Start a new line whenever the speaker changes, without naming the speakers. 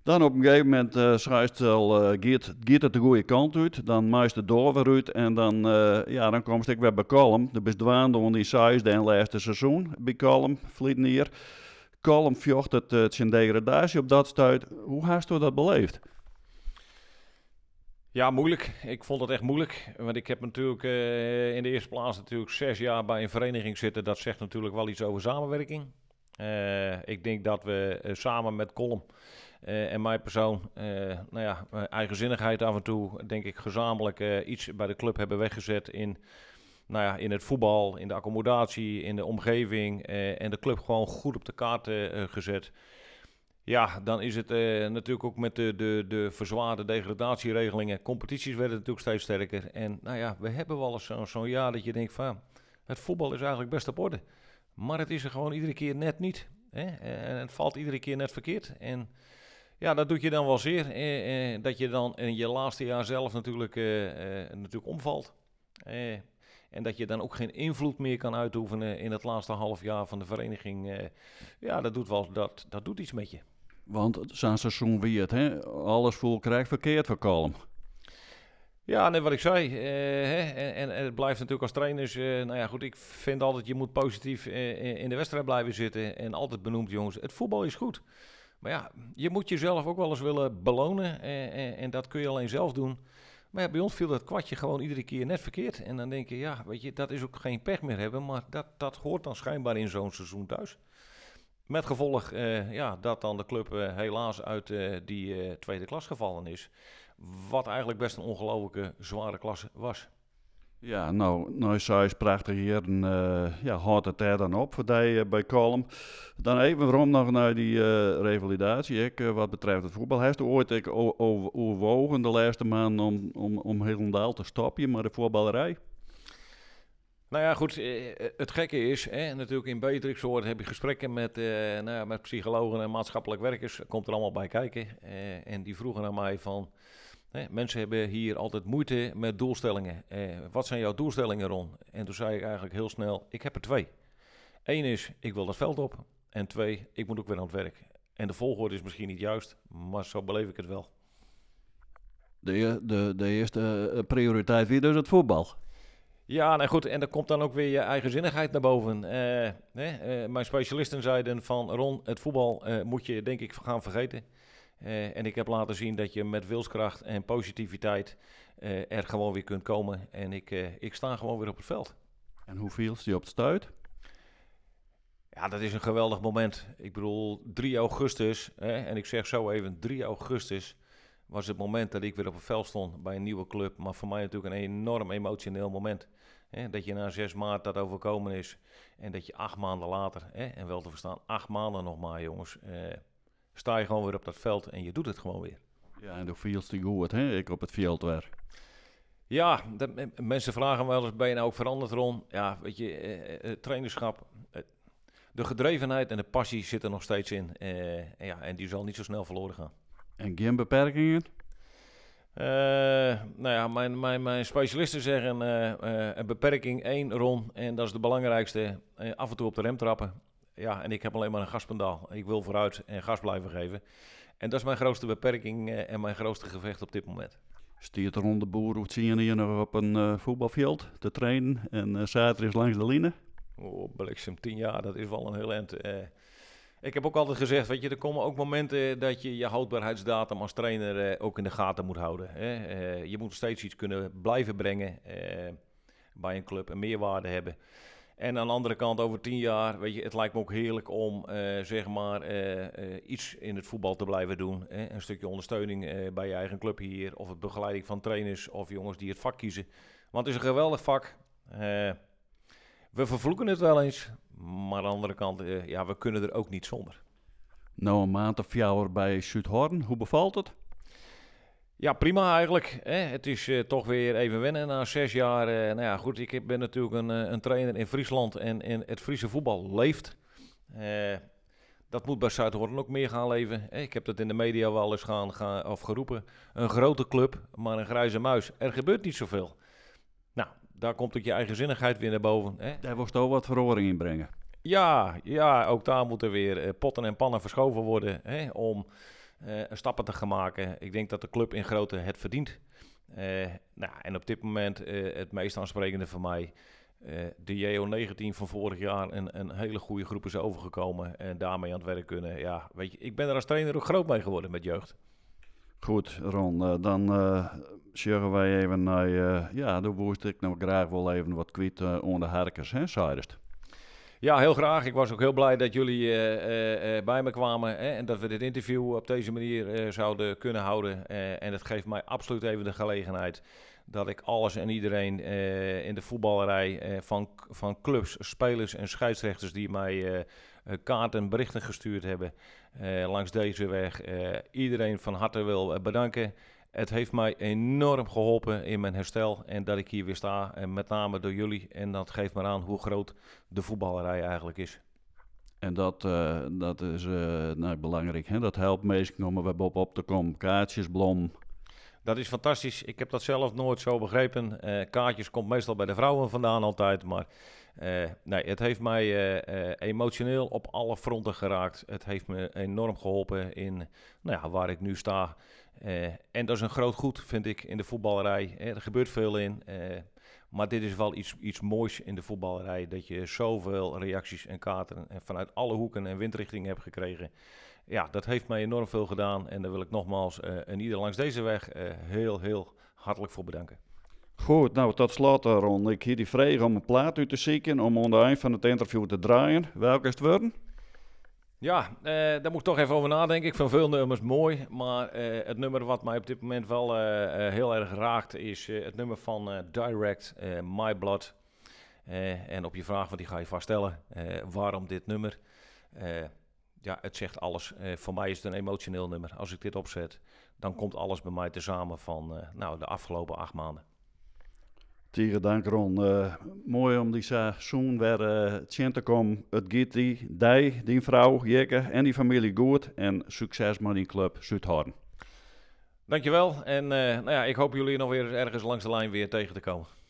Dan op een gegeven moment schrijft ze al, gaat het de goede kant uit. Dan maakt het door weer uit. En dan kom ik weer bij Colm. De bestwaande om die size de laatste seizoen bij Colm, verleden jaar. Colm vocht het zijn degradatie op dat stuit. Hoe hast u dat beleefd?
Ja, moeilijk. Ik vond het echt moeilijk. Want ik heb natuurlijk in de eerste plaats natuurlijk 6 jaar bij een vereniging zitten. Dat zegt natuurlijk wel iets over samenwerking. Ik denk dat we samen met Colm en mijn persoon, eigenzinnigheid af en toe, denk ik gezamenlijk iets bij de club hebben weggezet in het voetbal, in de accommodatie, in de omgeving en de club gewoon goed op de kaart gezet. Ja, dan is het natuurlijk ook met de verzwaarde degradatieregelingen. Competities werden natuurlijk steeds sterker. En nou ja, we hebben wel eens zo'n jaar dat je denkt van, het voetbal is eigenlijk best op orde. Maar het is er gewoon iedere keer net niet. Hè? En het valt iedere keer net verkeerd. En ja, dat doet je dan wel zeer. Dat je dan in je laatste jaar zelf natuurlijk omvalt. En dat je dan ook geen invloed meer kan uitoefenen in het laatste half jaar van de vereniging. Ja, dat doet iets met je.
Want zo'n seizoen wie het, hè? Alles vol krijgt verkeerd voor Colm.
Ja, net wat ik zei. En het blijft natuurlijk als trainers. Nou ja, goed, ik vind altijd je moet positief in de wedstrijd blijven zitten. En altijd benoemd, jongens, het voetbal is goed. Maar ja, je moet jezelf ook wel eens willen belonen. En dat kun je alleen zelf doen. Maar ja, bij ons viel dat kwartje gewoon iedere keer net verkeerd. En dan denk je, ja, weet je, dat is ook geen pech meer hebben. Maar dat hoort dan schijnbaar in zo'n seizoen thuis. Met gevolg dat dan de club helaas uit die tweede klas gevallen is. Wat eigenlijk best een ongelooflijke zware klasse was.
Ja, nou zei je prachtig hier. En, houdt het daar dan op voor die bij Colm. Dan even waarom nog naar die revalidatie. Wat betreft het voetbal. Heeft u ooit overwogen de laatste maanden om helemaal te stoppen met de voetballerij?
Nou ja, goed. Het gekke is, natuurlijk in Beatrixoord heb je gesprekken met psychologen en maatschappelijk werkers. Komt er allemaal bij kijken. En die vroegen aan mij van, mensen hebben hier altijd moeite met doelstellingen. Wat zijn jouw doelstellingen, Ron? En toen zei ik eigenlijk heel snel, ik heb er 2. 1 is, ik wil dat veld op. En 2, ik moet ook weer aan het werk. En de volgorde is misschien niet juist, maar zo beleef ik het wel.
De eerste prioriteit weer dus het voetbal.
Ja, nou goed, en dan komt dan ook weer je eigenzinnigheid naar boven. Mijn specialisten zeiden van, Ron, het voetbal moet je denk ik gaan vergeten. En ik heb laten zien dat je met wilskracht en positiviteit er gewoon weer kunt komen. En ik sta gewoon weer op het veld.
En hoe viel je op het stuit?
Ja, dat is een geweldig moment. Ik bedoel, 3 augustus, en ik zeg zo even, 3 augustus was het moment dat ik weer op het veld stond bij een nieuwe club. Maar voor mij natuurlijk een enorm emotioneel moment. Dat je na 6 maart dat overkomen is en dat je 8 maanden later, en wel te verstaan, 8 maanden nog maar jongens, sta je gewoon weer op dat veld en je doet het gewoon weer.
Ja, en hoe viel je goed, hè? Ik op het veld weer.
Ja, mensen vragen wel eens, ben je nou ook veranderd, Ron? Ja, weet je, het trainerschap, de gedrevenheid en de passie zitten er nog steeds in. En die zal niet zo snel verloren gaan.
En geen beperkingen?
Mijn specialisten zeggen een beperking 1, Ron, en dat is de belangrijkste, af en toe op de rem trappen. Ja, en ik heb alleen maar een gaspedaal. Ik wil vooruit en gas blijven geven. En dat is mijn grootste beperking en mijn grootste gevecht op dit moment.
Stiert er rond de boer, hoe zie je hier nog op een voetbalveld te trainen en zaterdag langs de lijnen?
Oh, bliksem, 10 jaar, dat is wel een heel eind. Ik heb ook altijd gezegd, weet je, er komen ook momenten dat je je houdbaarheidsdatum als trainer ook in de gaten moet houden. Je moet steeds iets kunnen blijven brengen bij een club, een meerwaarde hebben. En aan de andere kant, over 10 jaar, weet je, het lijkt me ook heerlijk om iets in het voetbal te blijven doen. Een stukje ondersteuning bij je eigen club hier, of het begeleiding van trainers of jongens die het vak kiezen. Want het is een geweldig vak. We vervloeken het wel eens, maar aan de andere kant, we kunnen er ook niet zonder.
Nou, een maand of jouwer bij Zuidhorn, hoe bevalt het?
Ja, prima eigenlijk. Het is toch weer even wennen na 6 jaar. Goed, ik ben natuurlijk een trainer in Friesland en het Friese voetbal leeft. Dat moet bij Zuidhorn ook meer gaan leven. Ik heb dat in de media wel eens geroepen. Een grote club, maar een grijze muis. Er gebeurt niet zoveel. Nou, daar komt ook je eigenzinnigheid weer naar boven.
Daar moest ook wat verhoring in brengen.
Ja, ook daar moeten weer potten en pannen verschoven worden om stappen te gaan maken. Ik denk dat de club in grootte het verdient. En op dit moment het meest aansprekende voor mij. De JO19 van vorig jaar een hele goede groep is overgekomen en daarmee aan het werk kunnen. Ja, weet je, ik ben er als trainer ook groot mee geworden met jeugd.
Goed, Ron, dan zeggen wij even naar, de woest ik nou graag wel even wat kwijt onder de harkers, hè, Seidest?
Ja, heel graag. Ik was ook heel blij dat jullie bij me kwamen en dat we dit interview op deze manier zouden kunnen houden. En het geeft mij absoluut even de gelegenheid dat ik alles en iedereen in de voetballerij van clubs, spelers en scheidsrechters die mij kaarten en berichten gestuurd hebben langs deze weg. Iedereen van harte wil bedanken. Het heeft mij enorm geholpen in mijn herstel en dat ik hier weer sta. En met name door jullie. En dat geeft me aan hoe groot de voetballerij eigenlijk is.
En dat is belangrijk. Hè? Dat helpt meestal om er op te komen. Kaartjes, blom.
Dat is fantastisch. Ik heb dat zelf nooit zo begrepen. Kaartjes komt meestal bij de vrouwen vandaan altijd. Maar nee, het heeft mij emotioneel op alle fronten geraakt. Het heeft me enorm geholpen in waar ik nu sta. En dat is een groot goed, vind ik, in de voetballerij. Er gebeurt veel in. Maar dit is wel iets moois in de voetballerij. Dat je zoveel reacties en kaarten vanuit alle hoeken en windrichtingen hebt gekregen. Ja, dat heeft mij enorm veel gedaan. En daar wil ik nogmaals en ieder langs deze weg heel hartelijk voor bedanken.
Goed, nou tot slot Ron. Ik hier die vraag om een plaat uit te zoeken om aan het eind van het interview te draaien. Welke is het worden?
Ja, daar moet ik toch even over nadenken. Ik vind veel nummers mooi, maar het nummer wat mij op dit moment wel heel erg raakt is het nummer van Direct, My Blood. En op je vraag, want die ga je vaststellen, waarom dit nummer? Het zegt alles. Voor mij is het een emotioneel nummer. Als ik dit opzet, dan komt alles bij mij tezamen van de afgelopen 8 maanden.
Tieren dank Ron. Mooi om die zoon weer te komen. Het gaat die vrouw, Jekke en die familie goed. En succes met die club Zuidhorn.
Dankjewel. En ik hoop jullie nog weer ergens langs de lijn weer tegen te komen.